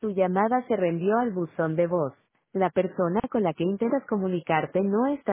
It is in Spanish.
Tu llamada se reenvió al buzón de voz. La persona con la que intentas comunicarte no está